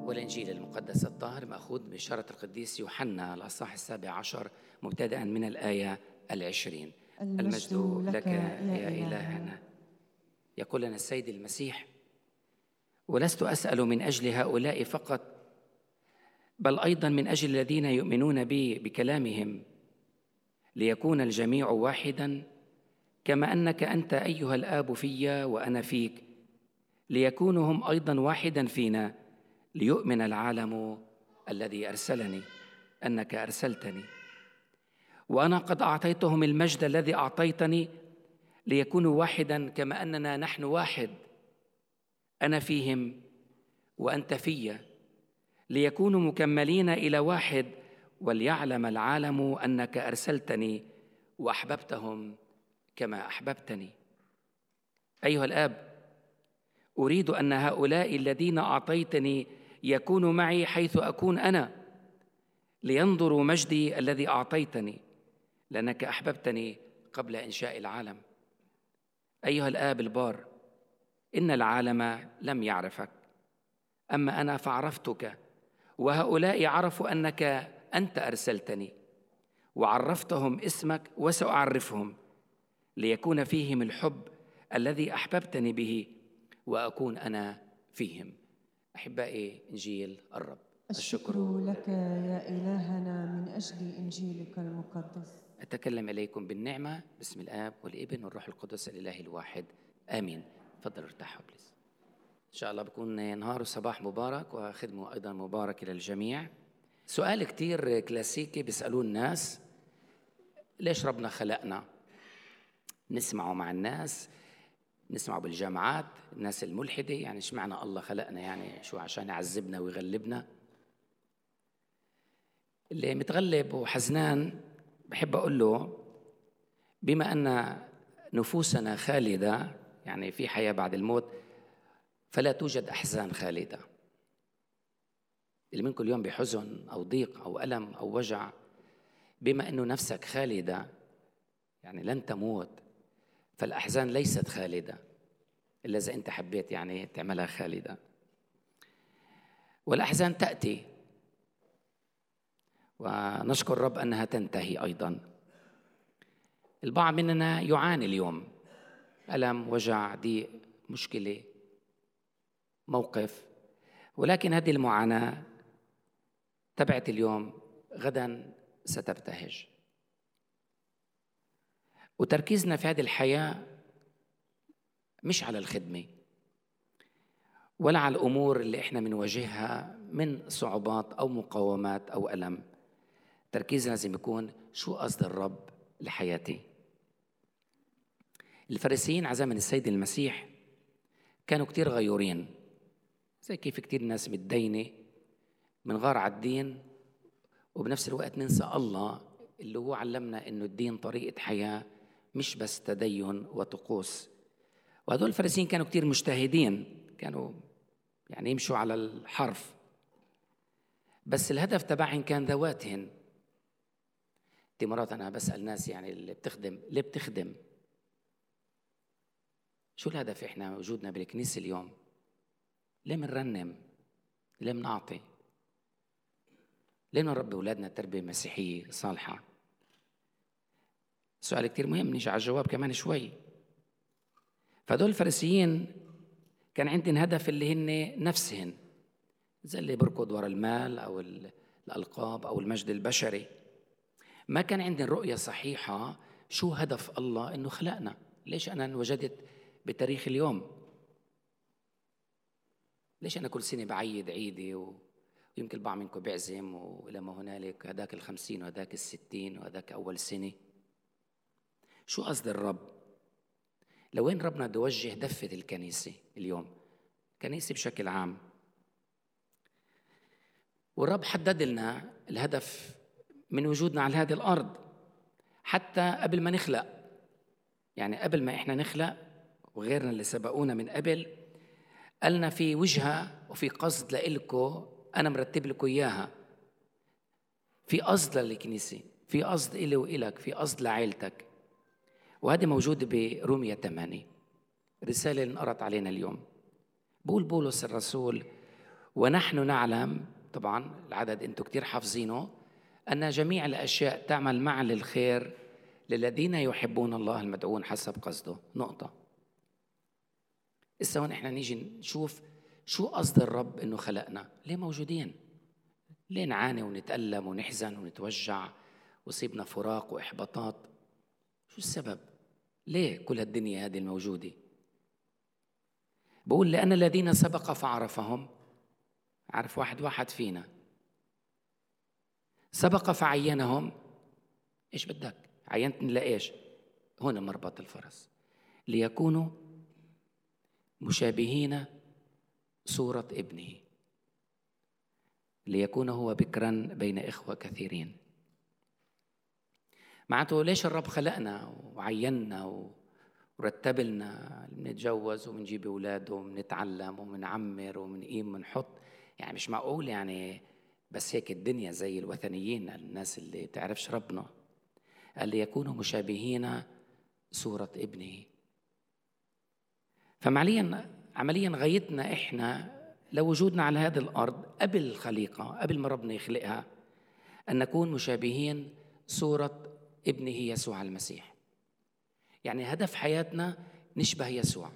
والإنجيل المقدس الطاهر مأخوذ بشارة القديس يوحنا الأصحاح 17 مبتدأ من الآية 20. المجد لك يا إلهنا. يقول لنا السيد المسيح: ولست أسأل من أجل هؤلاء فقط، بل أيضا من أجل الذين يؤمنون بي بكلامهم، ليكون الجميع واحدا كما أنك أنت أيها الآب في وأنا فيك، ليكونوا هم أيضا واحدا فينا، ليؤمن العالم الذي أرسلني أنك أرسلتني. وأنا قد أعطيتهم المجد الذي أعطيتني، ليكونوا واحدا كما أننا نحن واحد، أنا فيهم وأنت في، ليكونوا مكملين إلى واحد، وليعلم العالم أنك أرسلتني وأحببتهم كما أحببتني. أيها الآب، أريد أن هؤلاء الذين أعطيتني يكونوا معي حيث أكون أنا، لينظروا مجدي الذي أعطيتني، لأنك أحببتني قبل إنشاء العالم. أيها الآب البار، إن العالم لم يعرفك، أما أنا فعرفتك، وهؤلاء عرفوا أنك أنت أرسلتني، وعرفتهم اسمك وسأعرفهم، ليكون فيهم الحب الذي أحببتني به، وأكون أنا فيهم. أحبائي، إنجيل الرب. الشكر لك يا إلهنا من أجل إنجيلك المقدس. أتكلم إليكم بالنعمة باسم الآب والابن والروح القدس الإله الواحد، آمين. تفضلوا ارتاحوا بليز. إن شاء الله بكون نهار وصباح مبارك وخدمة أيضا مبارك للجميع. سؤال كتير كلاسيكي بيسألوه الناس: ليش ربنا خلقنا؟ نسمعه مع الناس، نسمعه بالجامعات، الناس الملحدة، يعني إيش معنى الله خلقنا؟ يعني شو، عشان يعذبنا ويغلبنا؟ اللي متغلب وحزنان بحب أقول له: بما أن نفوسنا خالدة، يعني في حياة بعد الموت، فلا توجد أحزان خالدة. اللي منكم اليوم بحزن أو ضيق أو ألم أو وجع، بما أنه نفسك خالدة، يعني لن تموت، فالأحزان ليست خالدة إلا إذا أنت حبيت يعني تعملها خالدة. والأحزان تأتي، ونشكر الرب أنها تنتهي أيضا. البعض مننا يعاني اليوم ألم، وجع، ضيق، مشكلة، موقف، ولكن هذه المعاناة تبعت اليوم غدا ستبتهج. وتركيزنا في هذه الحياة مش على الخدمة ولا على الأمور اللي إحنا بنواجهها من صعوبات أو مقاومات أو ألم. تركيزنا لازم يكون: شو قصد الرب لحياتي؟ الفريسيين على زمن السيد المسيح كانوا كتير غيورين، زي كيف كتير ناس متدينة منغار على الدين، وبنفس الوقت ننسى الله اللي هو علمنا إنه الدين طريقة حياة مش بس تدين وطقوس. وهذول الفريسيين كانوا كتير مجتهدين، كانوا يعني يمشوا على الحرف، بس الهدف تبعهم كان ذواتهن. دي مرات أنا بسأل ناس يعني اللي بتخدم، ليه بتخدم؟ شو الهدف إحنا وجودنا بالكنيسة اليوم؟ ليه منرنم؟ ليه منعطي؟ ليه نربي أولادنا تربية مسيحية صالحة؟ سؤال كتير مهم، نيجي على الجواب كمان شوي. فهذول الفريسيين كان عندهم هدف اللي هن نفسهن، زي اللي بركض ورا المال أو الألقاب أو المجد البشري. ما كان عندهم رؤية صحيحة شو هدف الله إنه خلقنا. ليش أنا انوجدت بتاريخ اليوم؟ ليش أنا كل سنة بعيد عيدي ويمكن البعض منكم بيعزم وإلى ما هنالك، هداك 50 وهداك 60 وهداك أول سنة؟ شو قصد الرب؟ لوين ربنا بده يوجه دفة الكنيسة اليوم، الكنيسة بشكل عام؟ والرب حدد لنا الهدف من وجودنا على هذه الأرض حتى قبل ما نخلق. يعني قبل ما إحنا نخلق وغيرنا اللي سبقونا من قبل، قالنا في وجهة وفي قصد لإلكو، أنا مرتب لكم إياها. في قصد للكنيسة، في قصد إلي وإلك، في قصد لعائلتك. وهذا موجود برومية 8، رسالة اللي انقرأت علينا اليوم. بقول بولس الرسول: ونحن نعلم، طبعا العدد أنتم كتير حافظينه، أن جميع الأشياء تعمل معا للخير للذين يحبون الله المدعون حسب قصده. نقطة. هون إحنا نيجي نشوف شو قصد الرب إنه خلقنا. ليه موجودين؟ ليه نعاني ونتألم ونحزن ونتوجع وصيبنا فراق وإحباطات؟ شو السبب؟ ليه كل الدنيا هذه الموجودة؟ بقول لأن الذين سبق فعرفهم، عرف واحد فينا، سبق فعينهم. إيش بدك؟ عينتني لإيش؟ هنا مربط الفرس، ليكونوا مشابهين صورة ابنه، ليكون هو بكرا بين إخوة كثيرين. معناته ليش الرب خلقنا وعيننا ورتب لنا نتجوز ومنجيب أولاد ومنتعلم ومنعمر ومنقيم ومنحط؟ يعني مش معقول يعني بس هيك الدنيا زي الوثنيين، الناس اللي بتعرفش ربنا. قال ليكونوا مشابهين صورة ابنه. فعمليا غايتنا إحنا لوجودنا على هذه الأرض قبل الخليقة، قبل ما ربنا يخلقها، أن نكون مشابهين صورة ابنه يسوع المسيح. يعني هدف حياتنا نشبه يسوع.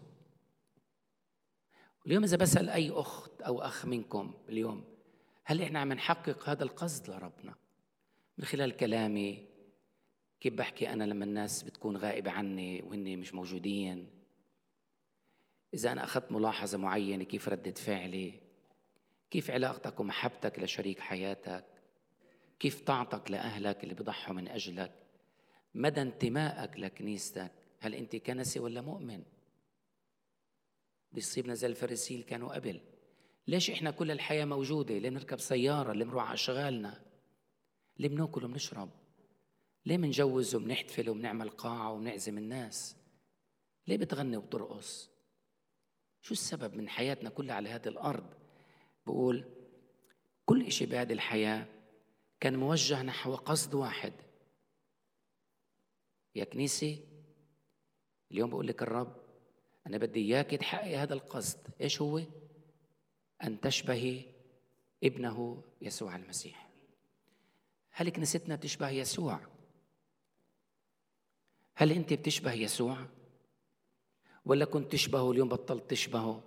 اليوم إذا بسأل أي أخت أو أخ منكم اليوم، هل إحنا عم نحقق هذا القصد لربنا من خلال كلامي؟ كيف بحكي أنا لما الناس بتكون غائبة عني وهن مش موجودين؟ إذا أنا أخذت ملاحظة معينة كيف ردة فعلي؟ كيف علاقتك ومحبتك لشريك حياتك؟ كيف طاعتك لأهلك اللي بضحوا من أجلك؟ مدى انتمائك لكنيستك؟ هل أنت كنسي ولا مؤمن؟ بيصيبنا زي الفريسيين كانوا قبل. ليش إحنا كل الحياة موجودة؟ ليه بنركب سيارة؟ ليه بنروح على أشغالنا؟ ليه بناكل وبنشرب؟ ليه بنجوز وبنحتفل وبنعمل قاعة وبنعزم الناس؟ ليه بتغني وبترقص؟ شو السبب من حياتنا كلها على هذه الأرض؟ بقول كل إشي بهذه الحياة كان موجه نحو قصد واحد. يا كنيسة، اليوم بقول لك الرب أنا بدي إياك تحقق هذا القصد. إيش هو؟ أن تشبهي ابنه يسوع المسيح. هل كنيستنا بتشبه يسوع؟ هل أنت بتشبه يسوع؟ ولا كنت تشبهه اليوم بطلت تشبهه؟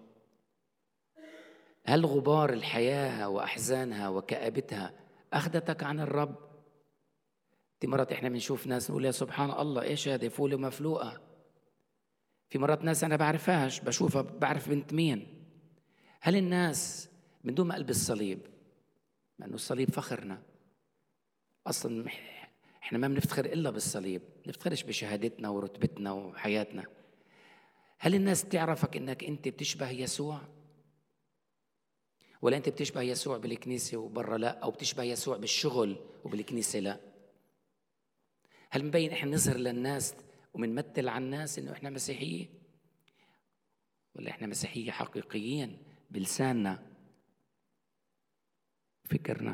هل غبار الحياة وأحزانها وكآبتها أخذتك عن الرب؟ في مرات إحنا بنشوف ناس نقول يا سبحان الله إيش هذه فولة مفلوقة. في مرات ناس أنا بعرفهاش بشوفها بعرف بنت مين. هل الناس من دون ما ألبس الصليب، لأنه الصليب فخرنا أصلا، إحنا ما بنفتخر إلا بالصليب، نفتخرش بشهادتنا ورتبتنا وحياتنا. هل الناس تعرفك إنك أنت بتشبه يسوع؟ ولا أنت بتشبه يسوع بالكنيسة وبرا لا، أو بتشبه يسوع بالشغل وبالكنيسة لا؟ هل مبين إحنا نظهر للناس ومنمثل على الناس إنه إحنا مسيحية؟ ولا إحنا مسيحية حقيقيين بلساننا فكرنا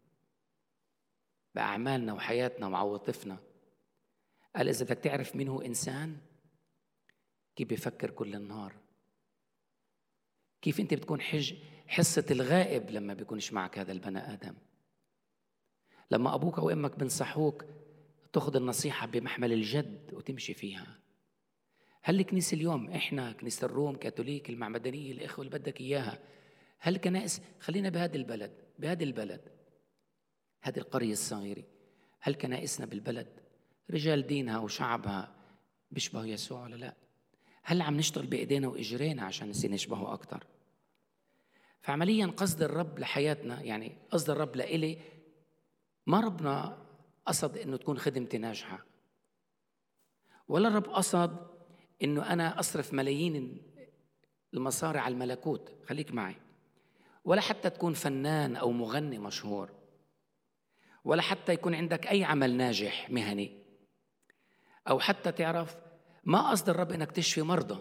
بأعمالنا وحياتنا وعواطفنا؟ قال إذا بدك تعرف مين هو إنسان، كيف بيفكر كل النهار، كيف أنت بتكون حصة الغائب لما بيكونش معك هذا البني آدم. لما أبوك أو أمك بنصحوك تأخذ النصيحة بمحمل الجد وتمشي فيها. هل الكنيسة اليوم إحنا كنيسة الروم كاثوليك المعمدانية الإخوة اللي بدك إياها، هل كنائس خلينا بهذا البلد هذه القرية الصغيرة، هل كنائسنا بالبلد رجال دينها وشعبها بيشبهوا يسوع ولا لا؟ هل عم نشتغل بإيدينا وإجرينا عشان نصير نشبهه أكتر؟ فعمليا قصد الرب لحياتنا، يعني قصد الرب لإلي، ما ربنا قصد إنه تكون خدمتي ناجحة، ولا الرب قصد إنه أنا أصرف ملايين المصاري على الملكوت، خليك معي، ولا حتى تكون فنان أو مغني مشهور، ولا حتى يكون عندك أي عمل ناجح مهني، أو حتى تعرف ما قصد الرب إنك تشفي مرضى،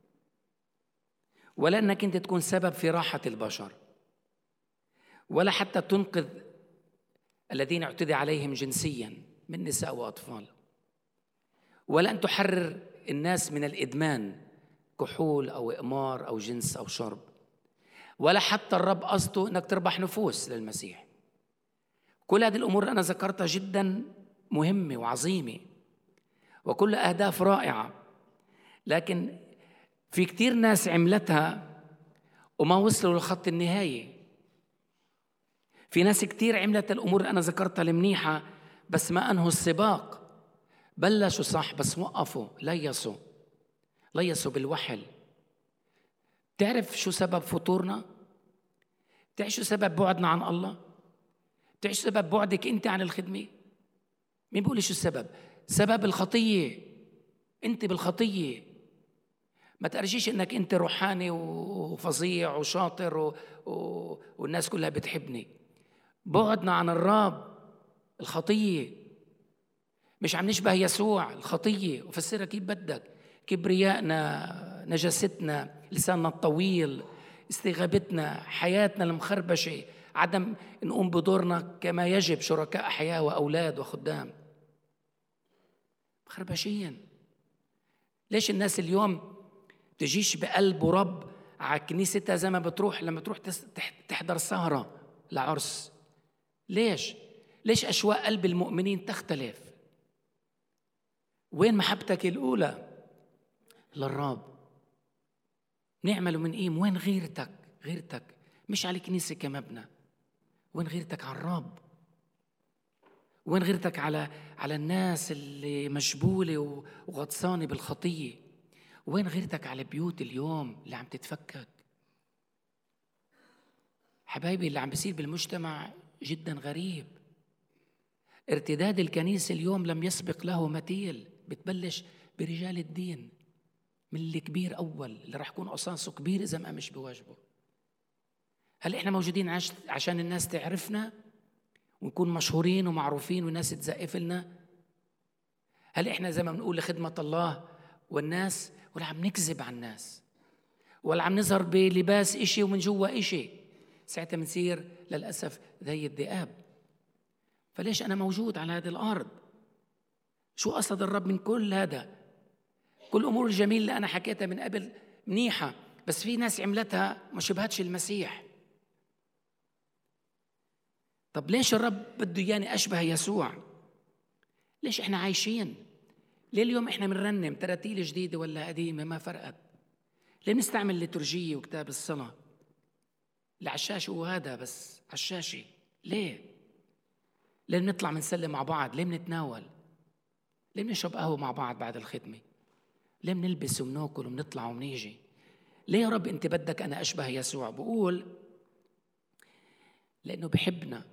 ولا إنك أنت تكون سبب في راحة البشر، ولا حتى تنقذ الذين اعتدى عليهم جنسيا من نساء وأطفال، ولا أن تحرر الناس من الإدمان، كحول أو إقمار أو جنس أو شرب، ولا حتى الرب قصده أنك تربح نفوس للمسيح. كل هذه الأمور أنا ذكرتها جدا مهمة وعظيمة وكل أهداف رائعة، لكن في كتير ناس عملتها وما وصلوا لخط النهاية. في ناس كتير عملت الأمور اللي أنا ذكرتها المنيحة بس ما أنهوا السباق. بلشوا صح بس وقفوا، ليسوا بالوحل. تعرف شو سبب فطورنا؟ تعرف شو سبب بعدنا عن الله؟ تعرف شو سبب بعدك أنت عن الخدمة؟ مين بيقول شو السبب؟ سبب الخطية. أنت بالخطية. ما ترجيش أنك أنت روحاني وفظيع وشاطر والناس كلها بتحبني. بعدنا عن الرب الخطية. مش عم نشبه يسوع، الخطية. وفسرها كيف بدك. كبريائنا، نجاستنا، لساننا الطويل، استغابتنا، حياتنا المخربشة، عدم نقوم بدورنا كما يجب، شركاء حياة وأولاد وخدام. مخربشين. ليش الناس اليوم تجيش بقلب ورب على كنيستها زي ما بتروح لما تروح تحضر سهرة لعرس؟ ليش أشواق قلب المؤمنين تختلف؟ وين محبتك الأولى للرب؟ نعمل ونقيم. وين غيرتك مش على الكنيسة كمبنى. وين غيرتك على الرب؟ وين غيرتك على الناس اللي مشبولة وغطسانة بالخطية؟ وين غيرتك على بيوت اليوم اللي عم تتفكك؟ حبايبي، اللي عم بيصير بالمجتمع جدا غريب. ارتداد الكنيسة اليوم لم يسبق له مثيل. بتبلش برجال الدين، من الكبير أول اللي راح يكون قصاصه كبير إذا ما قامش بواجبه. هل إحنا موجودين عشان الناس تعرفنا ونكون مشهورين ومعروفين والناس تزقف لنا؟ هل إحنا زي ما بنقول لخدمة الله والناس، ولا عم نكذب على الناس، ولا عم نظهر بلباس إشي ومن جوا إشي؟ ساعتها بنصير للأسف زي الذئاب. فليش أنا موجود على هذه الأرض؟ شو قصد الرب من كل هذا؟ كل الأمور الجميلة اللي أنا حكيتها من قبل منيحة، بس في ناس عملتها ما شبهتش المسيح. طب ليش الرب بده ياني أشبه يسوع؟ ليش إحنا عايشين؟ ليه اليوم إحنا بنرنم تراتيل جديدة ولا قديمة ما فرقت؟ ليه بنستعمل ليتورجية وكتاب الصلاة؟ العشاش هو هذا بس عشاشي. ليه بنطلع بنسلم مع بعض؟ ليه بنتناول؟ ليه بنشرب قهوة مع بعض بعد الخدمة؟ ليه بنلبس وبناكل وبنطلع وبنيجي؟ ليه يا رب أنت بدك أنا أشبه يسوع؟ بقول لأنه بحبنا،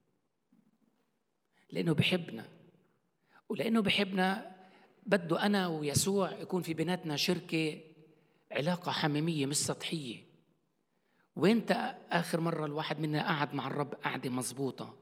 ولأنه بحبنا بده أنا ويسوع يكون في بيناتنا شركة، علاقة حميمية مش سطحية. وانت آخر مرة الواحد منا قعد مع الرب قعدة مزبوطة؟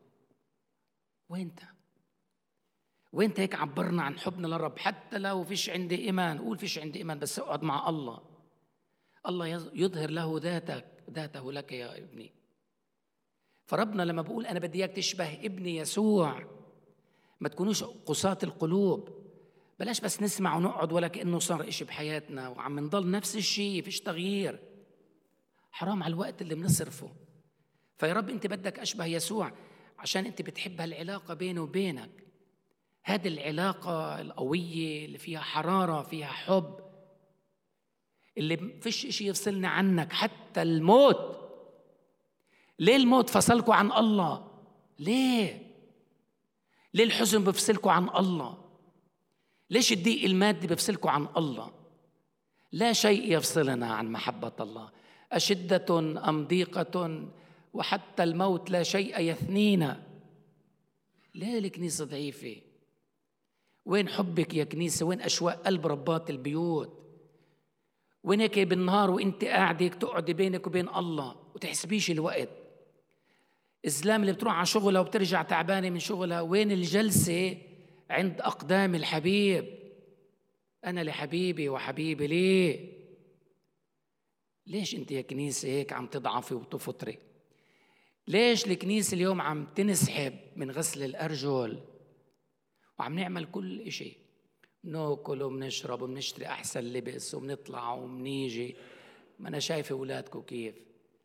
وانت هيك عبرنا عن حبنا للرب؟ حتى لو فيش عندي إيمان، قول فيش عندي إيمان، بس اقعد مع الله يظهر له ذاته لك يا ابني. فربنا لما بقول أنا بدي إياك تشبه ابني يسوع، ما تكونوش قساة القلوب. بلاش بس نسمع ونقعد ولا كأنه صار إشي بحياتنا وعم نضل نفس الشيء، فيش تغيير. حرام على الوقت اللي بنصرفه. فيا رب أنت بدك أشبه يسوع عشان أنت بتحب هالعلاقة بينه وبينك، هذه العلاقة القوية اللي فيها حرارة، فيها حب، اللي فيش إشي يفصلنا عنك حتى الموت. ليه الموت فصلكوا عن الله؟ ليه الحزن بفصلكوا عن الله؟ ليش الضيق المادي بفصلكوا عن الله؟ لا شيء يفصلنا عن محبة الله. أشدة أم ضيقة وحتى الموت لا شيء يثنينا. ليه الكنيسة ضعيفة؟ وين حبك يا كنيسة؟ وين أشواق قلب ربات البيوت؟ وين هيك بالنهار وانت قاعدك تقعدي بينك وبين الله وتحسبيش الوقت؟ إسلام اللي بتروح على شغلها وبترجع تعبانة من شغلها، وين الجلسة عند أقدام الحبيب؟ أنا لحبيبي وحبيبي ليه؟ ليش أنت يا كنيسة هيك عم تضعفي وتفطري؟ ليش الكنيسة اليوم عم تنسحب من غسل الأرجل وعم نعمل كل إشي؟ ناكل وبنشرب وبنشتري أحسن لبس وبنطلع وبنيجي. ما أنا شايفة أولادكم كيف،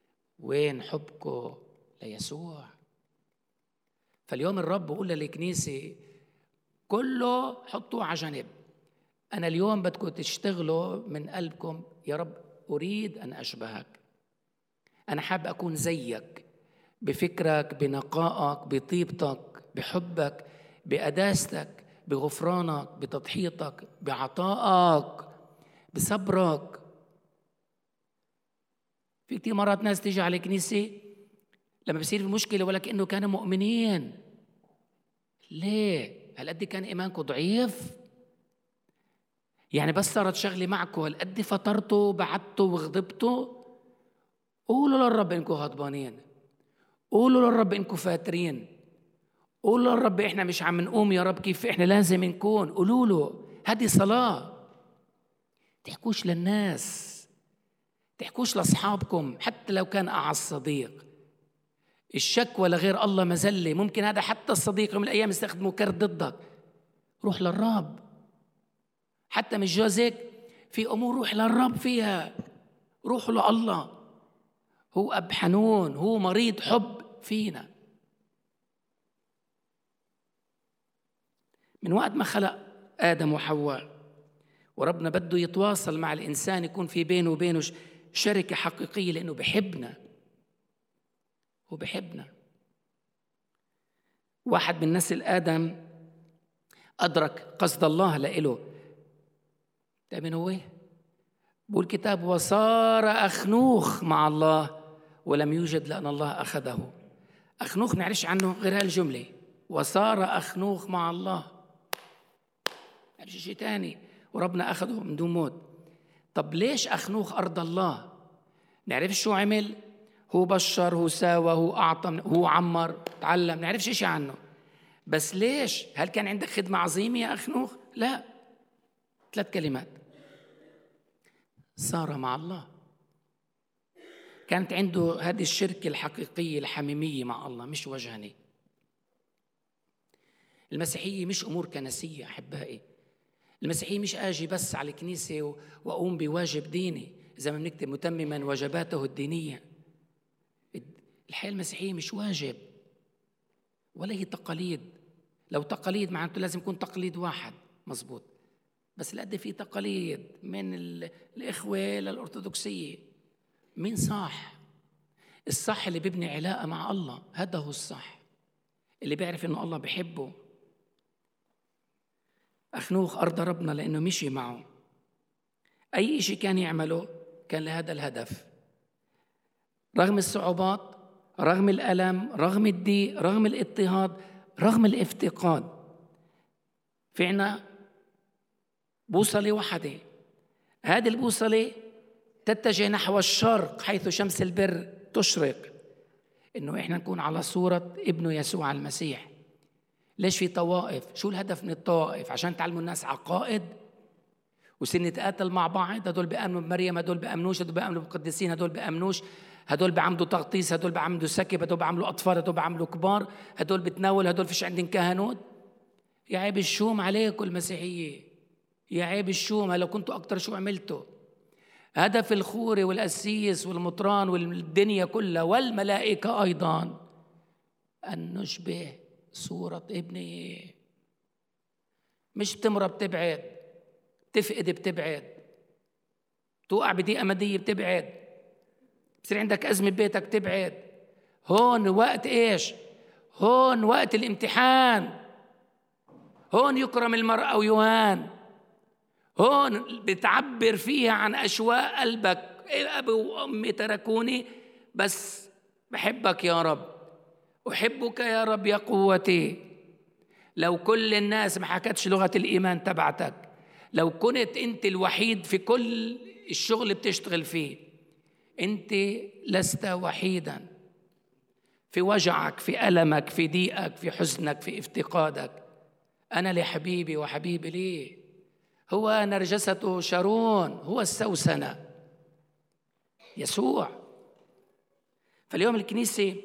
وين حبكم ليسوع؟ فاليوم الرب بقول للكنيسة كله حطوه على جنب. أنا اليوم بدكم تشتغلوا من قلبكم. يا رب أريد أن أشبهك، أنا حاب أكون زيك بفكرك، بنقائك، بطيبتك، بحبك، بقداستك، بغفرانك، بتضحيتك، بعطائك، بصبرك. في كتير مرات ناس تيجي على الكنيسة لما بصير في مشكلة ولا كأنه كانوا مؤمنين. ليه؟ هل قد كان إيمانكم ضعيف؟ يعني بس صارت شغلة معكم هل قد فطرتوا بعدتوا وغضبتوا؟ قولوا للرب إنكم غضبانين، قولوا للرب إنكم فاترين، قولوا للرب إحنا مش عم نقوم يا رب كيف إحنا لازم نكون. قولوا له هذه صلاة. تحكوش للناس، تحكوش لأصحابكم حتى لو كان أعز صديق. الشكوى لغير الله مزلة، ممكن هذا حتى الصديق من الأيام يستخدمه كرت ضدك. روح للرب. حتى مش جوزك في أمور روح للرب فيها، روحوا لله. هو أب حنون، هو مريض حب فينا. من وقت ما خلق آدم وحواء وربنا بده يتواصل مع الإنسان، يكون في بينه وبينه شركة حقيقية، لأنه بحبنا. هو بحبنا. واحد من نسل آدم أدرك قصد الله لإله. تأمين هو بقول الكتاب وصار أخنوخ مع الله ولم يوجد لأن الله أخذه. أخنوخ نعرفش عنه غير هالجملة، وصار أخنوخ مع الله، نعرفش شيء تاني، وربنا أخذه من دون موت. طب ليش أخنوخ أرض الله؟ نعرف شو عمل؟ هو بشر، هو ساوى، هو أعطى، هو عمر، تعلم، نعرفش شيء عنه. بس ليش؟ هل كان عندك خدمة عظيمة يا أخنوخ؟ لا، 3 كلمات: صار مع الله. كانت عنده هذه الشركة الحقيقية الحميمية مع الله، مش وجهني. المسيحية مش أمور كنسية أحبائي. المسيحية مش آجي بس على الكنيسة وأقوم بواجب ديني زي ما بنكتب متمما وجباته الدينية. الحياة المسيحية مش واجب ولا هي تقاليد. لو تقاليد معناته لازم يكون تقليد واحد مزبوط، بس لا، في تقاليد من الإخوة للأرثوذكسية. مين صح؟ الصح اللي بيبني علاقة مع الله، هذا هو الصح، اللي بيعرف إنه الله بيحبه. أخنوخ أرضى ربنا لأنه مشي معه. أي شيء كان يعمله كان لهذا الهدف، رغم الصعوبات، رغم الألم، رغم الضيق، رغم الاضطهاد، رغم الافتقاد. في عنا بوصلة واحدة، هذه البوصلة تتجه نحو الشرق حيث شمس البر تشرق، إنه إحنا نكون على صورة ابنه يسوع المسيح. ليش في طوائف؟ شو الهدف من الطوائف؟ عشان تعلموا الناس عقائد وسن نتقاتل مع بعض. هدول بيأمنوا بمريم، هدول بيأمنوش، هدول بيأمنوا بالقديسين، هدول بيأمنوش، هدول بيعملوا تغطيس، هدول بيعملوا سكب، هدول بيعملوا أطفال، هدول بيعملوا كبار، هدول بتناول، هدول فيش عندهم كهنوت. يا عيب الشوم عليكم المسيحية، يا عيب الشوم. لو كنتوا أكتر شو عملتوا؟ هدف الخوري والقسيس والمطران والدنيا كلها والملائكة أيضا أن نشبه صورة ابني. مش بتمرة بتبعد، تفقد بتبعد، توقع بضيقة مادية بتبعد، بصير عندك أزمة ببيتك تبعد. هون وقت إيش؟ هون وقت الامتحان. هون يكرم المرأة ويهان. هون بتعبر فيها عن أشواق قلبك. أبي وأمي تركوني بس بحبك يا رب، أحبك يا رب يا قوتي. لو كل الناس ما حكتش لغة الإيمان تبعتك، لو كنت أنت الوحيد في كل الشغل اللي بتشتغل فيه، أنت لست وحيدا في وجعك، في ألمك، في ضيقك، في حزنك، في افتقادك. أنا لحبيبي وحبيبي لي. هو نرجسة شارون، هو السوسنة يسوع. فاليوم الكنيسة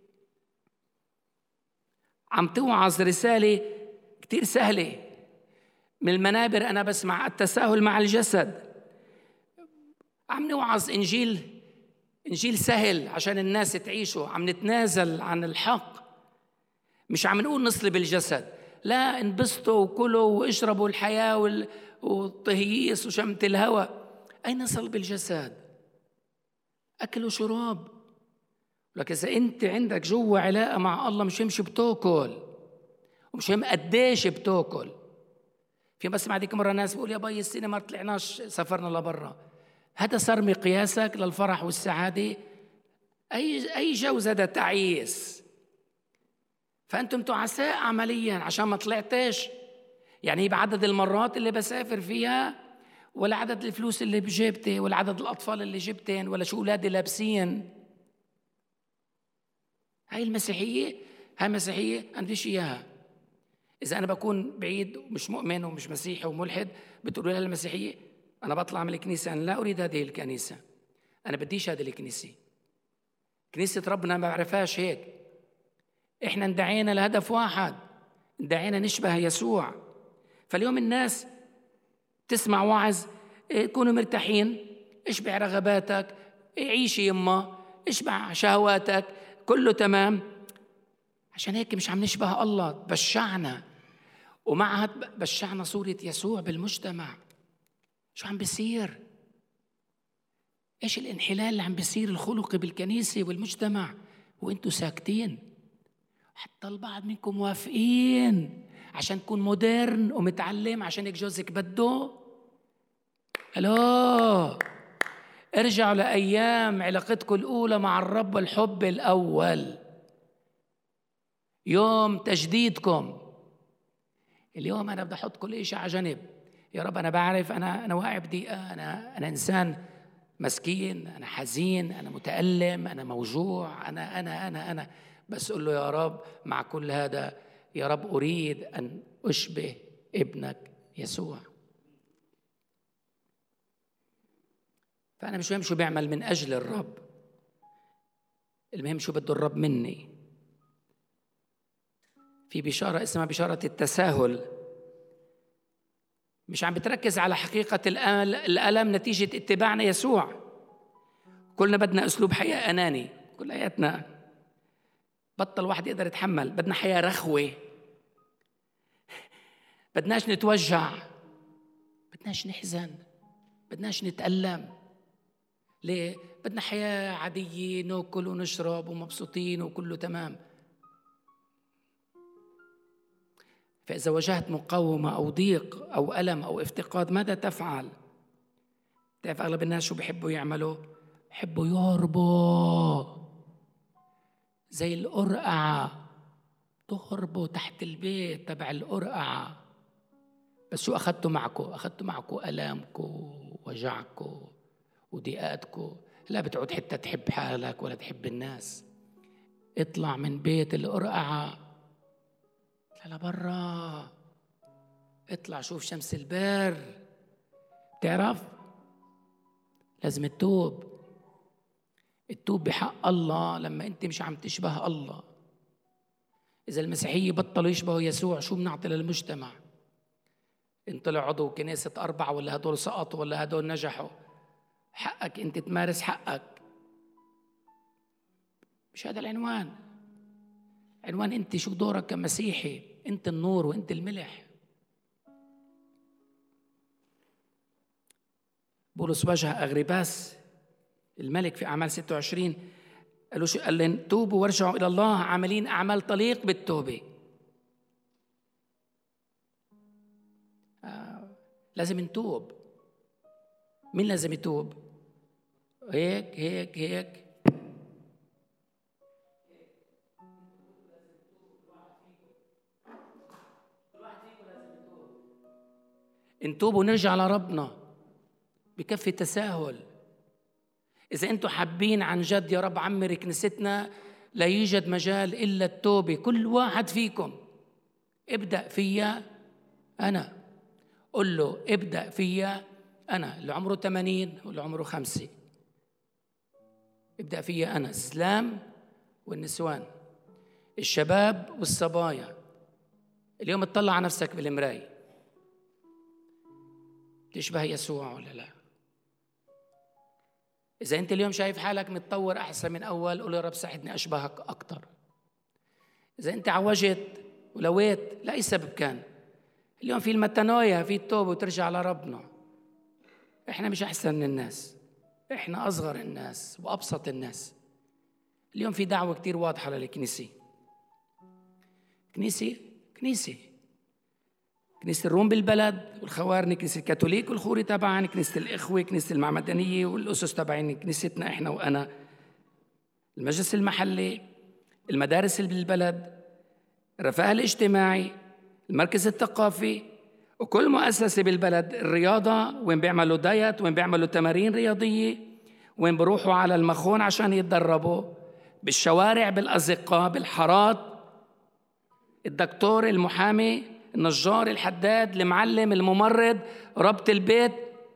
عم توعظ رسالة كتير سهلة من المنابر. أنا بسمع التساهل مع الجسد. عم نوعظ إنجيل إنجيل سهل عشان الناس تعيشه، عم نتنازل عن الحق، مش عم نقول نصلب الجسد، لا، انبسطوا وكلوا واشربوا الحياة والطهييس وشمة الهواء. أين صلب الجسد؟ أكل وشراب. لكن إذا أنت عندك جوا علاقة مع الله مش مهم شو بتاكل ومش مهم قديش بتاكل. في بس مع ديك مرة ناس بيقول يا باي السنة ما طلعناش سافرنا لبرا، هذا صار مقياسك للفرح والسعادة؟ أي جوز هذا تعيس. فأنتم تعساء عمليا عشان ما طلعتش. يعني بعدد المرات اللي بسافر فيها، ولا عدد الفلوس اللي بجيبتي، ولا عدد الأطفال اللي جبتين، ولا شو أولادي لابسين. هاي المسيحية، هاي مسيحية أنا بديش إياها. إذا أنا بكون بعيد ومش مؤمن ومش مسيحي وملحد بتقولوا لها المسيحية، أنا بطلع من الكنيسة، أنا لا أريد هذه الكنيسة، أنا بديش هذه الكنيسة. كنيسة ربنا ما بعرفهاش هيك. إحنا اندعينا لهدف واحد، اندعينا نشبه يسوع. فاليوم الناس تسمع وعظ كونوا مرتاحين، اشبع رغباتك، عيشي يما، اشبع شهواتك، كله تمام. عشان هيك مش عم نشبه الله، بشعنا ومعها بشعنا صورة يسوع بالمجتمع. شو عم بيصير؟ ايش الانحلال اللي عم بيصير الخلقي بالكنيسة والمجتمع وانتوا ساكتين؟ حتى البعض منكم موافقين عشان تكون مودرن ومتعلم، عشان هيك جوزك بده. الو، ارجعوا لأيام علاقتكم الأولى مع الرب والحب الأول، يوم تجديدكم. اليوم أنا بدي أحط كل شيء على جنب. يا رب أنا بعرف أنا واقع بضيقة، أنا إنسان مسكين، أنا حزين، أنا متألم، أنا موجوع، أنا بس أقول له يا رب مع كل هذا، يا رب أريد أن أشبه ابنك يسوع. فأنا مش مهم شو بيعمل من أجل الرب، المهم شو بده الرب مني. في بشارة اسمها بشارة التساهل، مش عم بتركز على حقيقة الألم نتيجة اتباعنا يسوع. كلنا بدنا أسلوب حياة أناني، كلياتنا بطل واحد يقدر يتحمل. بدنا حياة رخوة، بدناش نتوجع، بدناش نحزن، بدناش نتألم. ليه؟ بدنا حياة عادية، ناكل ونشرب ومبسوطين وكله تمام. فإذا واجهت مقاومة أو ضيق أو ألم أو افتقاد ماذا تفعل؟ تعرف أغلب الناس شو بيحبوا يعملوا؟ بيحبوا يهربوا زي القرقعة، تهربوا تحت البيت تبع القرقعة. بس شو أخذتوا معكم؟ أخذتوا معكم ألامكم ووجعكم وضيقاتكم. لا بتعود حتى تحب حالك ولا تحب الناس. اطلع من بيت القرقعة، اطلع لبرا، اطلع شوف شمس البر. تعرف لازم التوب بحق الله لما انت مش عم تشبه الله. إذا المسيحية بطلوا يشبهوا يسوع شو بنعطي للمجتمع؟ إن طلع عضو كنيسة 4 ولا هدول سقطوا ولا هدول نجحوا، حقك أنت تمارس حقك. مش هذا العنوان. عنوان أنت شو دورك كمسيحي. أنت النور وأنت الملح. بولس واجه أغرباس الملك في أعمال 26، قالوا شو؟ قال لهم توبوا وارجعوا إلى الله عاملين أعمال تليق بالتوبة. لازم نتوب. مين لازم يتوب؟ هيك هيك هيك. نتوب ونرجع لربنا، بكفي تساهل. إذا أنتم حابين عن جد يا رب عمر كنيستنا، لا يوجد مجال إلا التوبة. كل واحد فيكم ابدأ فيا أنا، قل له ابدأ فيا أنا، اللي عمره 80 واللي عمره 5، ابدأ فيا أنا. الزلام والنسوان، الشباب والصبايا، اليوم اطلع على نفسك بالمراية، تشبه يسوع ولا لا؟ إذا أنت اليوم شايف حالك متطور أحسن من أول، قول يا رب ساعدني أشبهك أكتر. إذا أنت عوجت ولويت لأي سبب كان، اليوم في المتانويا، في التوبة وترجع لربنا. إحنا مش أحسن من الناس، إحنا أصغر الناس وأبسط الناس. اليوم في دعوة كتير واضحة للكنيسة. كنيسة الروم بالبلد والخوارني، كنيسة الكاثوليك والخوري تبعا، كنيسة الإخوة، كنيسة المعمدانية والأسس تبعين كنيستنا إحنا وأنا، المجلس المحلي، المدارس اللي بالبلد، الرفاه الاجتماعي، المركز الثقافي، وكل مؤسسة بالبلد، الرياضة وين بيعملوا دايت، وين بيعملوا تمارين رياضية، وين بروحوا على المخون عشان يتدربوا، بالشوارع، بالأزقة، بالحارات، الدكتور، المحامي، النجار، الحداد، المعلم، الممرض، ربط البيت.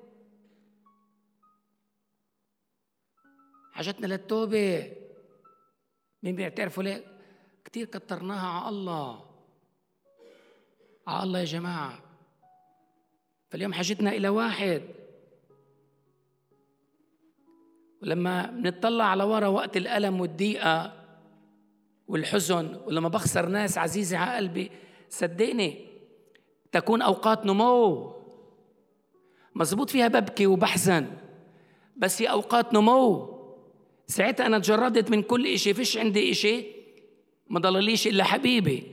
حاجتنا للتوبة. مين بيعترفوا ليه؟ كتير كترناها على الله يا جماعة. فاليوم حاجتنا إلى واحد. ولما بنطلع على ورا وقت الألم والضيقة والحزن، ولما بخسر ناس عزيزة على قلبي، صدقني تكون أوقات نمو مزبوط فيها ببكي وبحزن، بس هي أوقات نمو. ساعتها أنا تجردت من كل إشي، فيش عندي إشي ما ضلليش إلا حبيبي.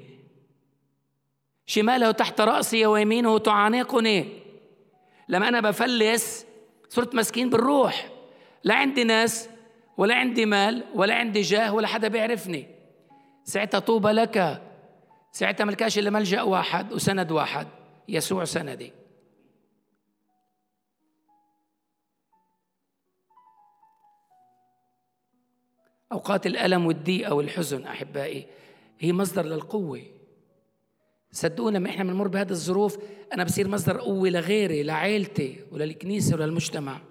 شماله تحت رأسي ويمينه تعانقني. لما أنا بفلس صرت مسكين بالروح، لا عندي ناس ولا عندي مال ولا عندي جاه ولا حدا بيعرفني. ساعتها طوبى لك، ساعتها ملكاش إلا ملجأ واحد وسند واحد، يسوع سندي. أوقات الألم والضيقة والحزن أحبائي هي مصدر للقوة. صدقونا لما إحنا بنمر بهذه الظروف أنا بصير مصدر قوة لغيري، لعائلتي وللكنيسة وللمجتمع.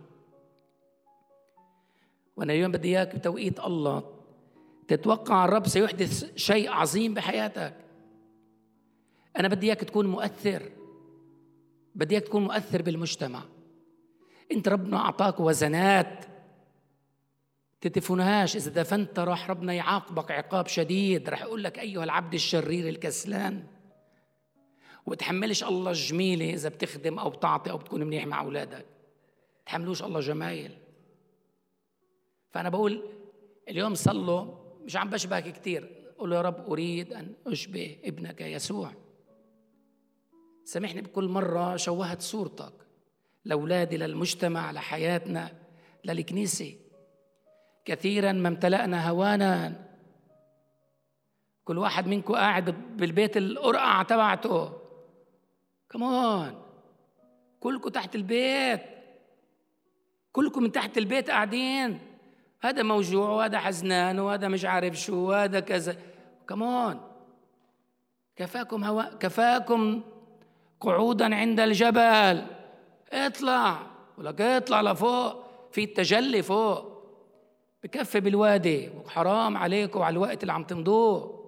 وأنا اليوم بدي إياك بتوقيت الله تتوقع الرب سيحدث شيء عظيم بحياتك. أنا بدي إياك تكون مؤثر، بدي إياك تكون مؤثر بالمجتمع. أنت ربنا أعطاك وزنات تدفنهاش، إذا دفنت راح ربنا يعاقبك عقاب شديد. راح يقول لك أيها العبد الشرير الكسلان، وتحملش الله الجميلة إذا بتخدم أو بتعطي أو بتكون منيح مع أولادك، تحملوش الله جمايل. فأنا بقول اليوم صلوا، مش عم بشبهك كتير، قول يا رب أريد أن أشبه ابنك يسوع. سامحني بكل مرة شوهت صورتك لأولادي، للمجتمع، لحياتنا، للكنيسة. كثيرا ما امتلأنا هوانا. كل واحد منكم قاعد بالبيت القرقعة تبعته، كمان كلكم تحت البيت، كلكم من تحت البيت قاعدين، هذا موجوع وهذا حزنان وهذا مش عارف شو وهذا كذا. كمان كفاكم هواء، كفاكم قعودا عند الجبل. اطلع، ولك اطلع لفوق، في التجلي فوق، بكفي بالوادي، وحرام عليكم على الوقت اللي عم تمضوه.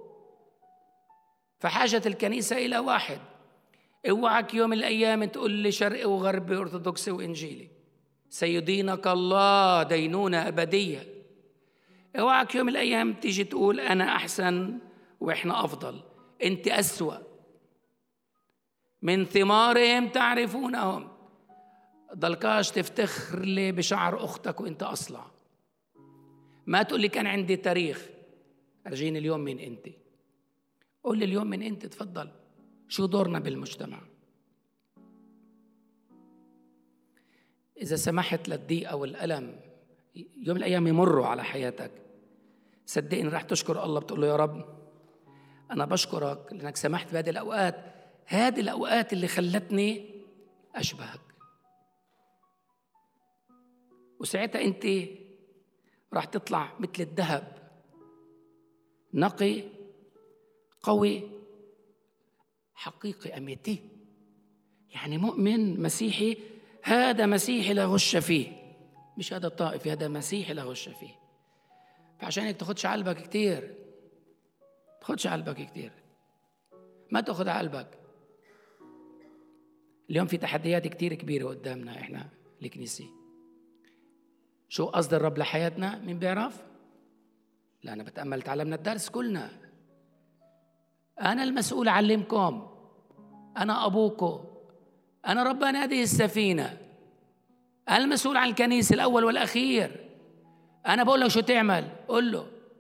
فحاجة الكنيسة إلى واحد. اوعك يوم الأيام تقول لي شرقي وغربي أرثوذكسي وإنجيلي، سيدينك الله دينونة أبدية. اوعك يوم الأيام تيجي تقول أنا أحسن وإحنا أفضل. أنت أسوأ. من ثمارهم تعرفونهم. ضلكاش تفتخر لي بشعر أختك وإنت أصلع. ما تقول لي كان عندي تاريخ. أرجيني اليوم من أنت، قول لي اليوم من أنت، تفضل. شو دورنا بالمجتمع؟ إذا سمحت للضيقة والألم يوم الأيام يمروا على حياتك، صدقني راح تشكر الله، بتقول له يا رب أنا بشكرك لأنك سمحت بهذه الأوقات، هذه الأوقات اللي خلتني أشبهك. وساعتها أنت راح تطلع مثل الذهب، نقي، قوي، حقيقي، أميتي. يعني مؤمن مسيحي، هذا مسيحي لا غش فيه، مش هذا طائفي، هذا مسيحي لا غش فيه. فعشان هيك تاخدش على قلبك كتير، تاخدش على قلبك كتير، ما تاخد على قلبك. اليوم في تحديات كتير كبيرة قدامنا إحنا الكنيسة. شو قصد الرب لحياتنا؟ مين بيعرف؟ لا، أنا بتأمل تعلمنا الدرس كلنا. أنا المسؤول أعلمكم، أنا أبوكم، أنا ربان هذه السفينة، أنا المسؤول عن الكنيسة الأول والأخير. أنا بقول لك شو تعمل، قل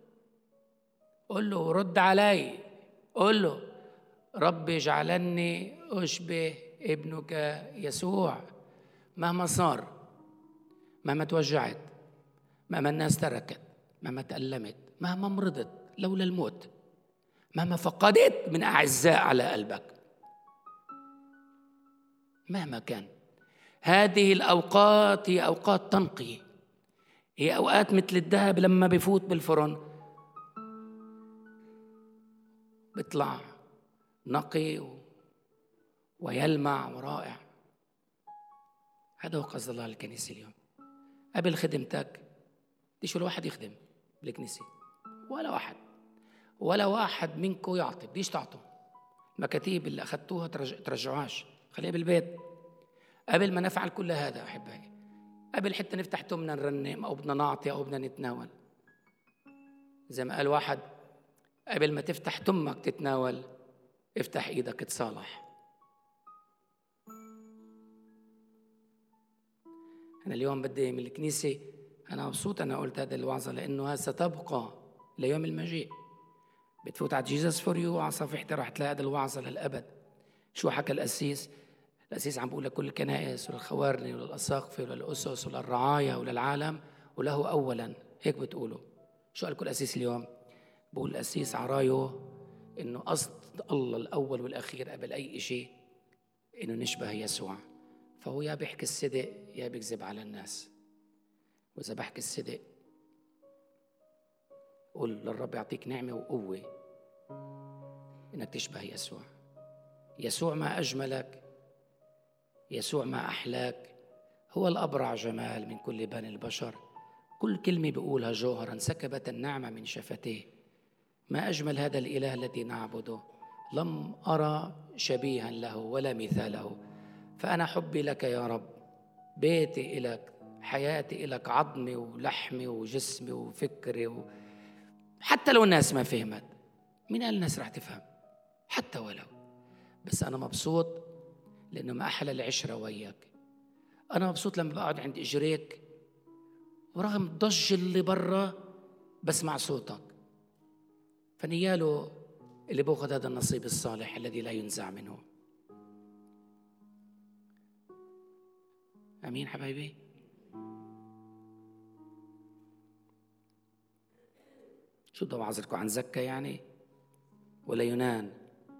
له رد علي، قل له رب اجعلني أشبه ابنك يسوع. مهما صار، مهما توجعت، مهما الناس تركت، مهما تألمت، مهما مرضت لولا الموت، مهما فقدت من أعزاء على قلبك، مهما كان، هذه الأوقات هي أوقات تنقية، هي أوقات مثل الذهب لما بيفوت بالفرن بيطلع نقي ويلمع ورائع. هذا هو قصد الله للكنيسة اليوم. قبل خدمتك بديش ولا واحد يخدم بالكنيسة، ولا واحد منكم يعطي، بديش تعطوا. المكاتيب اللي أخذتوها ترجعوهاش، خليها بالبيت. قبل ما نفعل كل هذا أحبائي، قبل حتى نفتح تمنا نرنم أو بدنا نعطي أو بدنا نتناول، زي ما قال واحد، قبل ما تفتح تمك تتناول افتح إيدك تصالح. أنا اليوم بدي من الكنيسة، أنا مبسوط أنا قلت هذا الوعظة لأنه ستبقى ليوم المجيء. بتفوت على جيزس فور يو على صفحتي راح تلاقي هذا الوعظة للأبد. شو حكى القسيس عم بقول لكل الكنائس وللخوارني وللأساقفة وللأسس وللرعاية وللعالم وله أولا، هيك بتقولوا. شو قال كل قسيس اليوم؟ بقول القسيس عرايه إنه قصد الله الأول والأخير قبل أي شيء إنه نشبه يسوع. فهو يا بيحكي الصدق يا بيكذب على الناس. وإذا بحكي الصدق قول للرب يعطيك نعمة وقوة إنك تشبه يسوع. يسوع ما أجملك، يسوع ما أحلاك، هو الأبرع جمال من كل بني البشر. كل كلمة بيقولها جوهرا سكبت النعمة من شفتيه. ما أجمل هذا الإله الذي نعبده، لم أرى شبيها له ولا مثاله. فأنا حبي لك يا رب، بيتي إلك، حياتي إلك، عظمي ولحمي وجسمي وفكري حتى لو الناس ما فهمت، مين قال الناس راح تفهم؟ حتى ولو، بس أنا مبسوط لأنه ما أحلى العشرة وياك. أنا مبسوط لما بقعد عند إجريك ورغم الضج اللي برا بسمع صوتك. فنياله اللي بأخذ هذا النصيب الصالح الذي لا ينزع منه. أمين حبايبي. شو بدي أوعظكم عن زكا يعني ولا يونان؟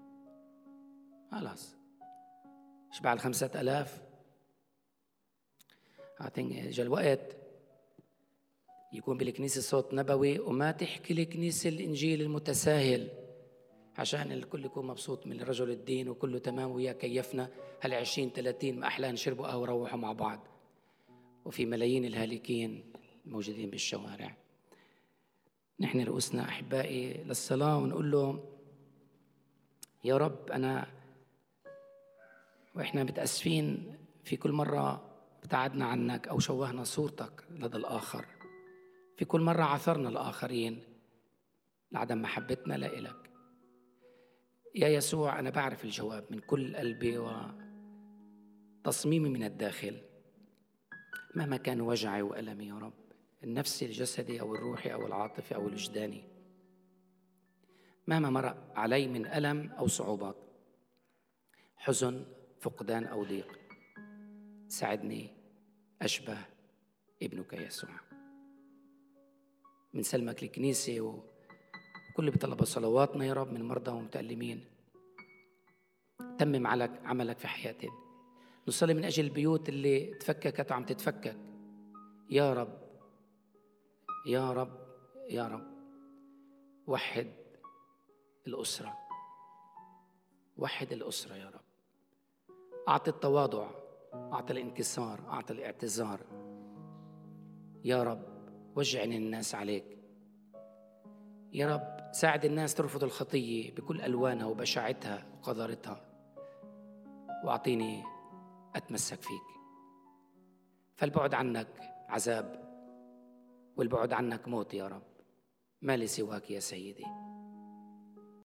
خلاص شبع 5000. إجا الوقت يكون بالكنيسة صوت نبوي وما تحكي الكنيسة الإنجيل المتساهل عشان الكل يكون مبسوط من رجل الدين وكله تمام ويا كيفنا هال 20-30 ما أحلى نشربوا قهوة وروحوا مع بعض، وفي ملايين الهالكين موجودين بالشوارع. نحن رؤوسنا أحبائي للصلاة ونقول له يا رب، أنا وإحنا متأسفين في كل مرة ابتعدنا عنك أو شوهنا صورتك لدى الآخر، في كل مرة عثرنا الآخرين لعدم محبتنا لإلك. يا يسوع أنا بعرف الجواب من كل قلبي وتصميمي من الداخل، مهما كان وجعي وألمي يا رب، النفسي الجسدي أو الروحي أو العاطفي أو الوجداني، مهما مر علي من ألم أو صعوبات، حزن، فقدان أو ضيق، ساعدني أشبه ابنك يسوع. من سلمك الكنيسة وكل بيطلب صلواتنا يا رب من مرضى ومتألمين، تمم عملك في حياتنا. نصلي من أجل البيوت اللي تفككت وعم تتفكك يا رب، يا رب، يا رب. وحد الأسرة، وحد الأسرة يا رب. أعطي التواضع، أعطي الانكسار، أعطي الاعتذار يا رب. وجعني الناس عليك يا رب. ساعد الناس ترفض الخطية بكل ألوانها وبشاعتها وقذارتها، وأعطيني أتمسك فيك. فالبعد عنك عذاب، والبعد عنك موت يا رب، ما لي سواك يا سيدي.